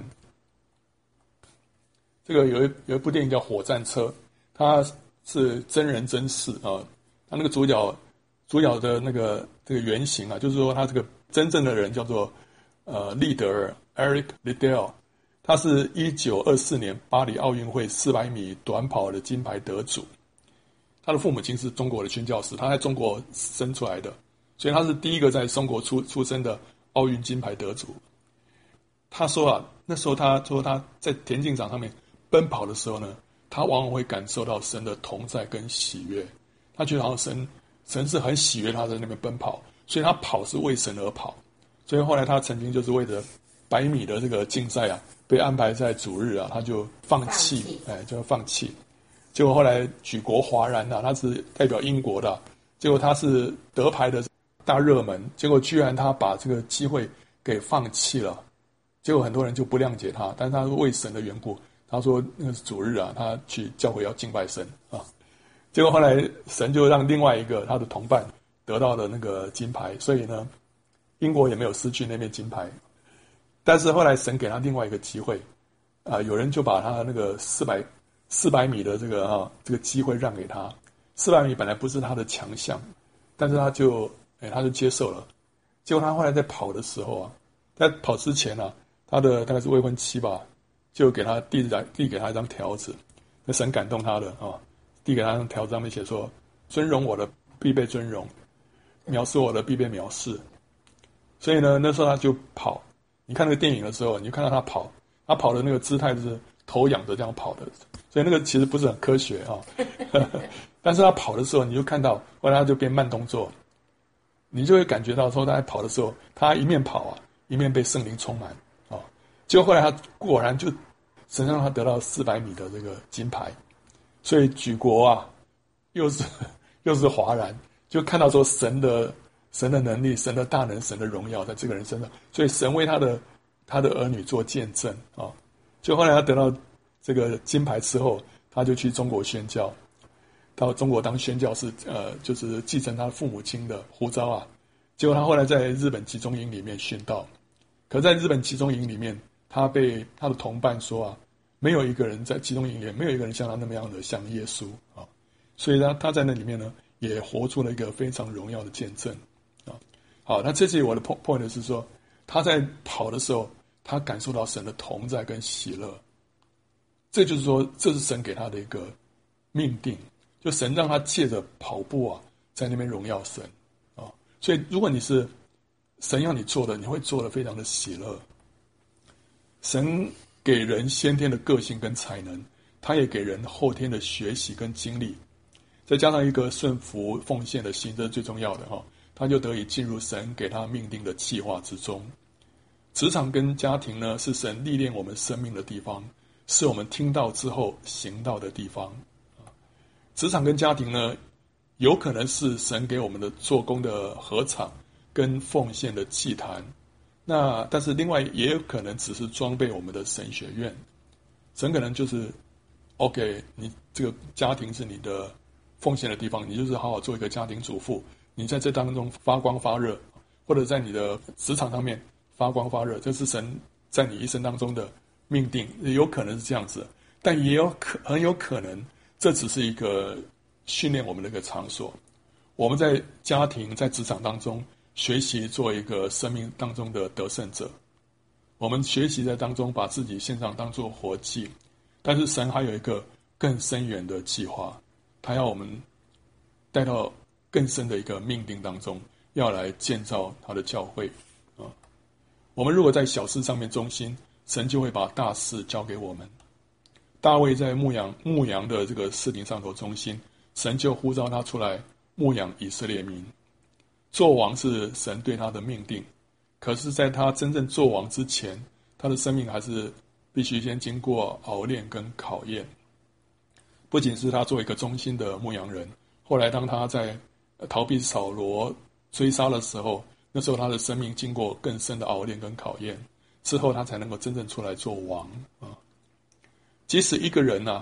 这个有一有一部电影叫《火战车》，它是真人真事啊，它那个主角主角的那个这个原型啊，就是说他这个真正的人叫做呃利德尔 Eric Liddell， 他是一九二四年巴黎奥运会四百米短跑的金牌得主。他的父母亲是中国的宣教士，他在中国生出来的，所以他是第一个在中国出出生的奥运金牌得主。他说啊，那时候他说他在田径场上面奔跑的时候呢，他往往会感受到神的同在跟喜悦。他觉得好像神神是很喜悦他在那边奔跑，所以他跑是为神而跑。所以后来他曾经就是为了百米的这个竞赛啊，被安排在主日啊，他就放弃，放弃哎，就要放弃。结果后来举国哗然啊，他是代表英国的啊，结果他是得牌的大热门，结果居然他把这个机会给放弃了。结果很多人就不谅解他，但是他为神的缘故，他说那个是主日啊，他去教会要敬拜神啊。结果后来神就让另外一个他的同伴得到了那个金牌，所以呢，英国也没有失去那面金牌。但是后来神给他另外一个机会啊，有人就把他那个四百四百米的这个啊这个机会让给他。四百米本来不是他的强项，但是他就哎他就接受了。结果他后来在跑的时候啊，在跑之前啊，他的大概是未婚妻吧，就给他递来递给他一张条子，那神感动他的啊，递给他一张条子，上面写说：尊荣我的必被尊荣，藐视我的必被藐视。所以呢，那时候他就跑。你看那个电影的时候，你就看到他跑，他跑的那个姿态就是头仰着这样跑的，所以那个其实不是很科学啊。但是他跑的时候，你就看到后来他就变慢动作，你就会感觉到说他在跑的时候，他一面跑啊，一面被圣灵充满啊。结果后来他果然就神让他得到四百米的这个金牌，所以举国啊又是又是哗然，就看到说神的神的能力、神的大能、神的荣耀在这个人身上，所以神为他的他的儿女做见证啊。就后来他得到这个金牌之后，他就去中国宣教，到中国当宣教士，呃，就是继承他父母亲的呼召啊。结果他后来在日本集中营里面殉道，可在日本集中营里面，他被他的同伴说啊，没有一个人在集中营里面，没有一个人像他那么样的像耶稣啊。所以呢，他在那里面呢，也活出了一个非常荣耀的见证啊。好，那这次我的 point 是说，他在跑的时候，他感受到神的同在跟喜乐，这就是说，这是神给他的一个命定，就神让他借着跑步啊，在那边荣耀神啊。所以，如果你是神要你做的，你会做得非常的喜乐。神给人先天的个性跟才能，他也给人后天的学习跟经历，再加上一个顺服奉献的心，这是最重要的哈。他就得以进入神给他命定的计划之中。职场跟家庭呢，是神历练我们生命的地方，是我们听到之后行道的地方。职场跟家庭呢，有可能是神给我们的做工的禾场跟奉献的祭坛，那但是另外也有可能只是装备我们的神学院。神可能就是 OK， 你这个家庭是你的奉献的地方，你就是好好做一个家庭主妇，你在这当中发光发热，或者在你的职场上面发光发热，这是神在你一生当中的命定，有可能是这样子，但也有可很有可能这只是一个训练我们的一个场所。我们在家庭在职场当中学习做一个生命当中的得胜者，我们学习在当中把自己献上当作活祭，但是神还有一个更深远的计划，他要我们带到更深的一个命定当中，要来建造他的教会啊。我们如果在小事上面忠心，神就会把大事交给我们。大卫在牧羊牧羊的这个事情上头忠心，神就呼召他出来牧养以色列民。做王是神对他的命定，可是在他真正做王之前，他的生命还是必须先经过熬炼跟考验。不仅是他做一个忠心的牧羊人，后来当他在逃避扫罗追杀的时候，那时候他的生命经过更深的熬炼跟考验之后，他才能够真正出来做王啊。即使一个人啊，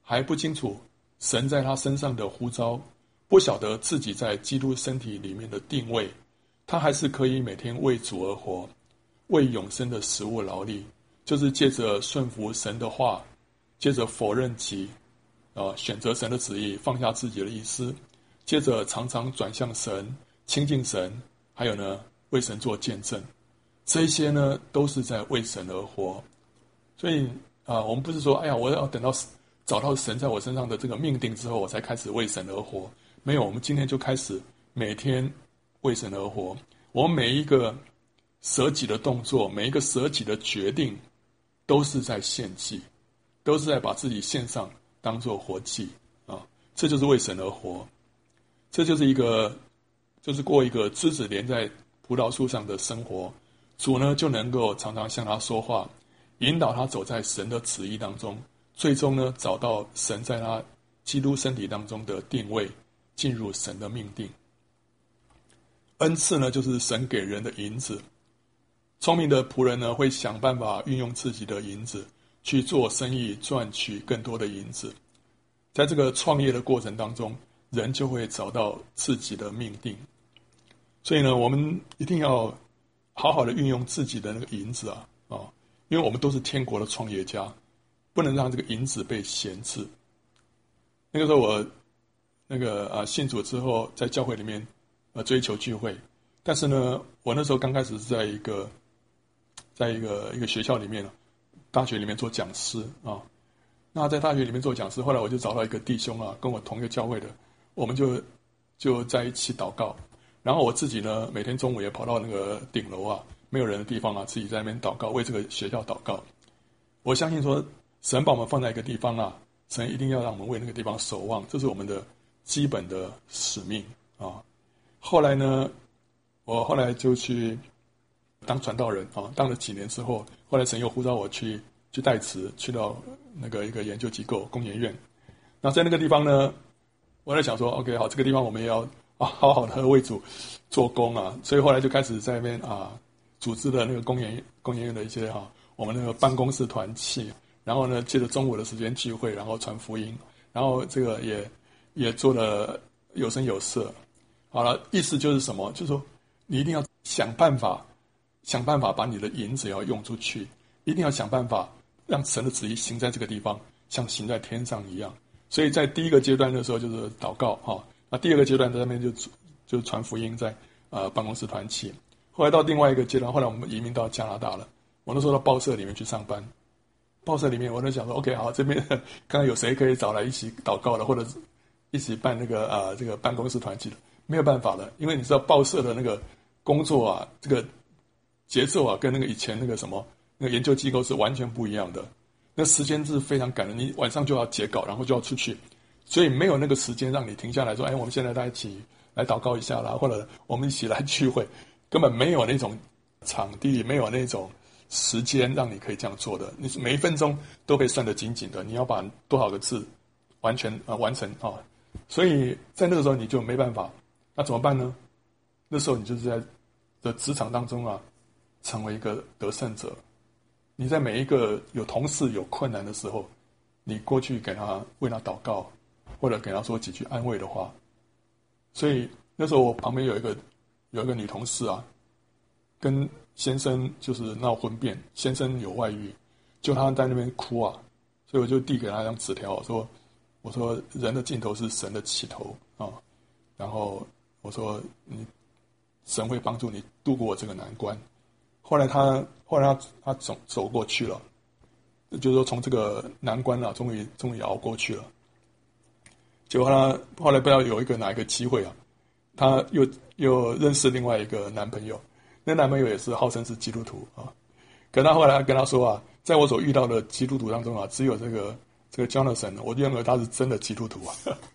还不清楚神在他身上的呼召，不晓得自己在基督身体里面的定位，他还是可以每天为主而活，为永生的食物劳力，就是借着顺服神的话，接着否认己，呃，选择神的旨意，放下自己的意思，接着常常转向神，亲近神，还有呢，为神做见证，这些呢都是在为神而活。所以啊、呃，我们不是说，哎呀，我要等到找到神在我身上的这个命定之后，我才开始为神而活。没有，我们今天就开始每天为神而活。我们每一个舍己的动作，每一个舍己的决定，都是在献祭，都是在把自己献上，当作活祭啊！这就是为神而活，这就是一个，就是过一个枝子连在葡萄树上的生活。主呢，就能够常常向他说话，引导他走在神的旨意当中，最终呢，找到神在他基督身体当中的定位，进入神的命定。恩赐呢，就是神给人的银子。聪明的仆人呢，会想办法运用自己的银子去做生意，赚取更多的银子。在这个创业的过程当中，人就会找到自己的命定。所以呢，我们一定要好好的运用自己的那个银子啊，啊，因为我们都是天国的创业家，不能让这个银子被闲置。那个时候我那个啊信主之后，在教会里面呃追求聚会，但是呢，我那时候刚开始是在一个在一个一个学校里面，大学里面做讲师啊。那在大学里面做讲师，后来我就找到一个弟兄啊，跟我同一个教会的，我们就就在一起祷告。然后我自己呢，每天中午也跑到那个顶楼啊，没有人的地方啊，自己在那边祷告，为这个学校祷告。我相信说，神把我们放在一个地方啊，神一定要让我们为那个地方守望，这是我们的基本的使命啊。后来呢，我后来就去当传道人啊，当了几年之后，后来神又呼召我去去代词，去到那个一个研究机构工研院。那在那个地方呢，我在想说 ，OK， 好，这个地方我们也要啊好好的为主做工啊，所以后来就开始在那边啊组织了那个工研工研院的一些哈、啊、我们那个办公室团契，然后呢借着中午的时间聚会，然后传福音，然后这个也也做了有声有色。好了，意思就是什么？就是说你一定要想办法，想办法把你的银子要用出去，一定要想办法让神的旨意行在这个地方，像行在天上一样。所以在第一个阶段的时候就是祷告哈，那第二个阶段在那边就就传福音在呃办公室团契。后来到另外一个阶段，后来我们移民到加拿大了。我那时候到报社里面去上班，报社里面我在想说 ，OK， 好，这边看看有谁可以找来一起祷告的，或者一起办那个啊、呃、这个办公室团契的。没有办法了，因为你知道报社的那个工作啊，这个节奏啊，跟那个以前那个什么那个研究机构是完全不一样的。那时间是非常赶的，你晚上就要截稿，然后就要出去，所以没有那个时间让你停下来说，哎，我们现在大家一起来祷告一下啦，或者我们一起来聚会，根本没有那种场地，没有那种时间让你可以这样做的。你每一分钟都被算得紧紧的，你要把多少个字完全啊、呃、完成啊，所以在那个时候你就没办法。那怎么办呢？那时候你就是在的职场当中啊，成为一个得胜者。你在每一个有同事有困难的时候，你过去给他为他祷告，或者给他说几句安慰的话。所以那时候我旁边有一个有一个女同事啊，跟先生就是闹婚变，先生有外遇，就她在那边哭啊，所以我就递给她一张纸条，我说我说人的尽头是神的起头啊，然后我说你神会帮助你度过这个难关。后来他后来他他走走过去了，就是说从这个难关啊，终于终于熬过去了。结果他后来不知道有一个哪一个机会啊，他又又认识另外一个男朋友，那男朋友也是号称是基督徒啊。可他后来跟他说啊，在我所遇到的基督徒当中啊，只有这个这个 Jonathan， 我认为他是真的基督徒啊。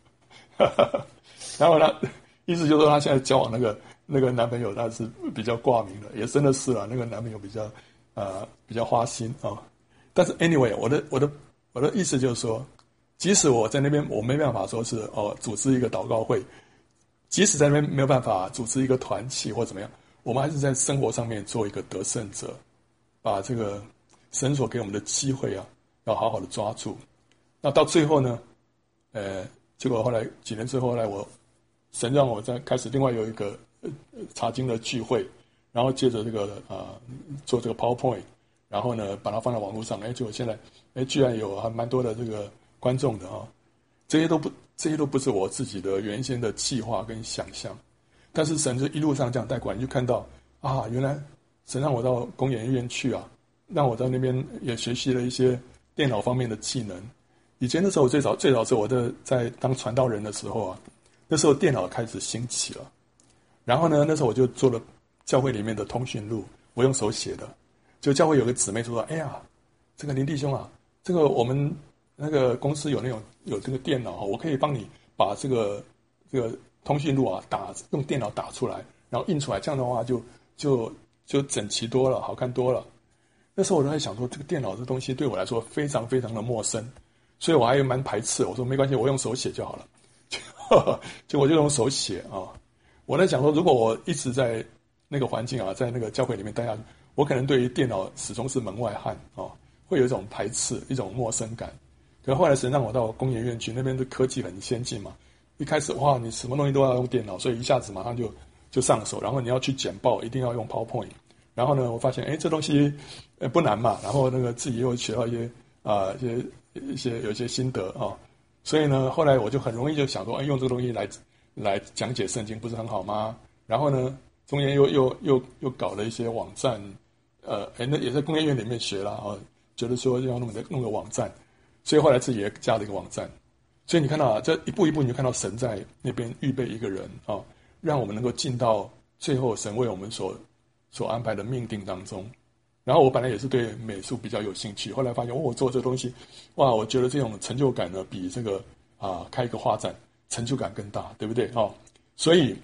然后他意思就是说他现在交往那个那个男朋友他是比较挂名的，也真的是啊，那个男朋友比较呃比较花心啊。但是 anyway， 我的我的我的意思就是说，即使我在那边我没办法说是哦组织一个祷告会，即使在那边没有办法组织一个团契或怎么样，我们还是在生活上面做一个得胜者，把这个神所给我们的机会啊，要好好的抓住。 那到最后呢，呃，结果后来几年之后，后来我神让我在开始另外有一个呃查经的聚会，然后接着这个啊、呃、做这个 PowerPoint， 然后呢把它放在网络上，哎，结果现在哎居然有还蛮多的这个观众的啊，这些都不这些都不是我自己的原先的计划跟想象，但是神就一路上这样带过来，你就看到啊，原来神让我到工研院去啊，让我在那边也学习了一些电脑方面的技能。以前的时候，最早最早是我的在当传道人的时候啊，那时候电脑开始兴起了，然后呢，那时候我就做了教会里面的通讯录，我用手写的。就教会有个姊妹说：“哎呀，这个林弟兄啊，这个我们那个公司有那种有这个电脑，我可以帮你把这个这个通讯录啊打用电脑打出来，然后印出来，这样的话就就就整齐多了，好看多了。”那时候我就在想说，这个电脑这东西对我来说非常非常的陌生。所以我还蛮排斥，我说没关系，我用手写就好了。结果我就用手写啊。我在想说，如果我一直在那个环境啊，在那个教会里面待下去，我可能对于电脑始终是门外汉啊，会有一种排斥，一种陌生感。可是后来神让我到工研院去，那边的科技很先进嘛，一开始哇，你什么东西都要用电脑，所以一下子马上就就上手。然后你要去简报，一定要用 PowerPoint。然后呢，我发现哎，这东西呃不难嘛。然后那个自己又学到一些啊、呃、一些。一些有一些心得啊，所以呢，后来我就很容易就想说，哎，用这个东西来来讲解圣经，不是很好吗？然后呢，中间又又又又搞了一些网站，呃，哎，那也在工业院里面学了啊，觉得说要弄个弄个网站，所以后来自己也加了一个网站。所以你看到啊，这一步一步，你就看到神在那边预备一个人啊，让我们能够进到最后神为我们所所安排的命定当中。然后我本来也是对美术比较有兴趣，后来发现，哦，我做这个东西，哇，我觉得这种成就感呢，比这个啊开一个画展成就感更大，对不对？哦，所以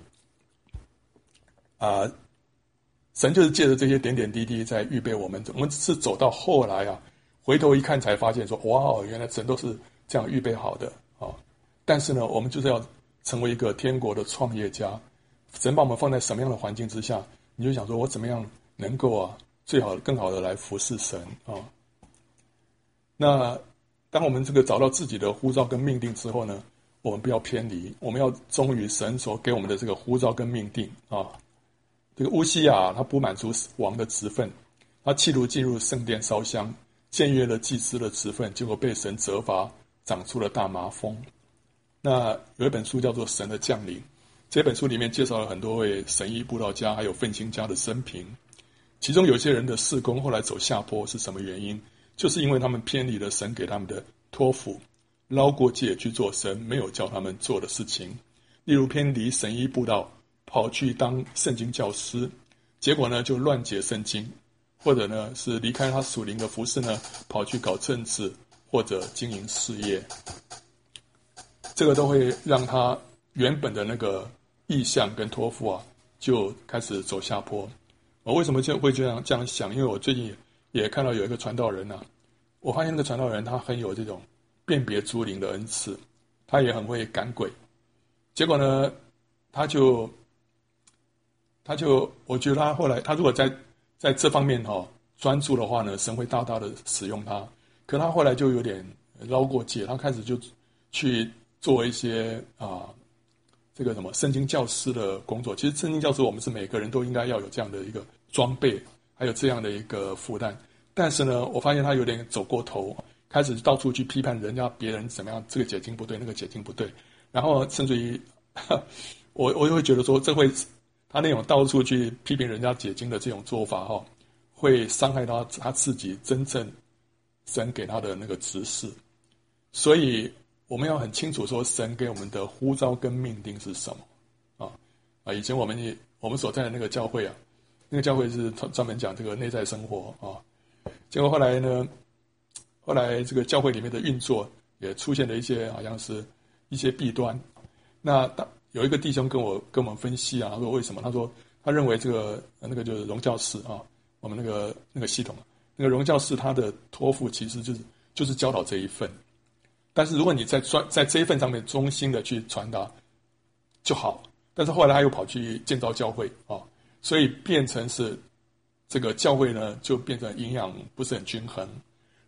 啊，神就是借着这些点点滴滴在预备我们。我们是走到后来啊，回头一看才发现说，哇，原来神都是这样预备好的啊。但是呢，我们就是要成为一个天国的创业家。神把我们放在什么样的环境之下，你就想说我怎么样能够啊。最好更好的来服侍神啊、哦。那当我们这个找到自己的呼召跟命定之后呢，我们不要偏离，我们要忠于神所给我们的这个呼召跟命定啊。这个乌西雅他不满足王的职分，他企图进入圣殿烧香，僭越了祭司的职分，结果被神责罚，长出了大麻风。那有一本书叫做《神的降临》，这本书里面介绍了很多位神医布道家还有奋兴家的生平。其中有些人的事工后来走下坡是什么原因？就是因为他们偏离了神给他们的托付，捞过界去做神没有叫他们做的事情。例如偏离神医布道，跑去当圣经教师，结果呢就乱解圣经，或者呢是离开他属灵的服事呢，跑去搞政治或者经营事业。这个都会让他原本的那个意向跟托付啊，就开始走下坡。我为什么就会这样这样想？因为我最近也看到有一个传道人啊，我发现那个传道人他很有这种辨别诸灵的恩赐，他也很会赶鬼。结果呢，他就他就我觉得他后来他如果在在这方面哈、哦、专注的话呢，神会大大的使用他。可他后来就有点捞过界，他开始就去做一些啊。这个什么圣经教师的工作，其实圣经教师我们是每个人都应该要有这样的一个装备，还有这样的一个负担。但是呢，我发现他有点走过头，开始到处去批判人家别人怎么样，这个解经不对，那个解经不对，然后甚至于我我就会觉得说，这会他那种到处去批评人家解经的这种做法哈、哦，会伤害到他自己真正神给他的那个指示，所以。我们要很清楚说，神给我们的呼召跟命定是什么啊啊！以前我们也我们所在的那个教会啊，那个教会是专门讲这个内在生活啊。结果后来呢，后来这个教会里面的运作也出现了一些好像是一些弊端。那有一个弟兄跟我跟我们分析啊，他说为什么？他说他认为这个那个就是荣教士啊，我们那个那个系统，那个荣教士他的托付其实就是就是教导这一份。但是如果你在专在这一份上面忠心的去传达就好，但是后来他又跑去建造教会啊，所以变成是这个教会呢就变成营养不是很均衡。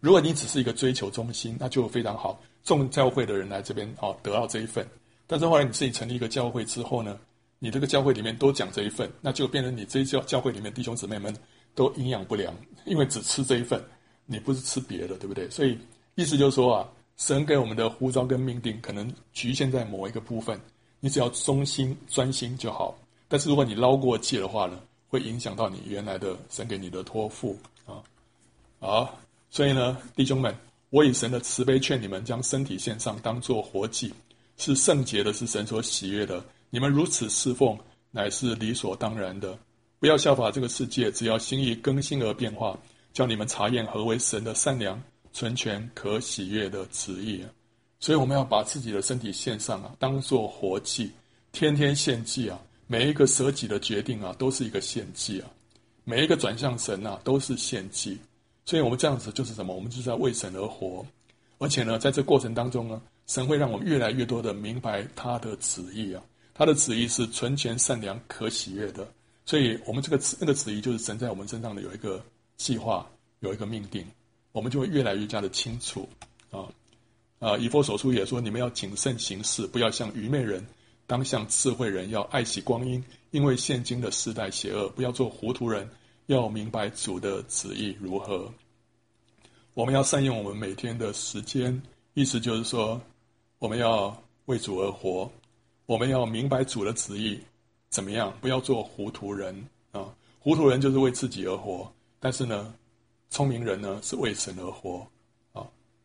如果你只是一个追求中心，那就非常好，众教会的人来这边哦得到这一份。但是后来你自己成立一个教会之后呢，你这个教会里面都讲这一份，那就变成你这一教教会里面弟兄姊妹们都营养不良，因为只吃这一份，你不是吃别的，对不对？所以意思就是说啊，神给我们的呼召跟命定可能局限在某一个部分，你只要忠心专心就好。但是如果你捞过界的话呢，会影响到你原来的神给你的托付啊。好，所以呢，弟兄们，我以神的慈悲劝你们，将身体献上，当作活祭，是圣洁的，是神所喜悦的。你们如此侍奉，乃是理所当然的。不要效法这个世界，只要心意更新而变化，叫你们查验何为神的善良、纯全、可喜悦的旨意。所以我们要把自己的身体献上啊，当作活祭，天天献祭啊。每一个舍己的决定啊，都是一个献祭啊；每一个转向神啊，都是献祭。所以我们这样子就是什么？我们就是要为神而活。而且呢，在这过程当中呢，神会让我们越来越多的明白他的旨意啊。他的旨意是纯全、善良、可喜悦的。所以我们这个那个旨意，就是神在我们身上的有一个计划，有一个命定，我们就会越来越加的清楚啊。啊，以弗所书也说，你们要谨慎行事，不要像愚昧人。当像智慧人，要爱惜光阴，因为现今的世代邪恶，不要做糊涂人，要明白主的旨意如何。我们要善用我们每天的时间，意思就是说，我们要为主而活，我们要明白主的旨意怎么样，不要做糊涂人啊。糊涂人就是为自己而活，但是呢，聪明人呢是为神而活。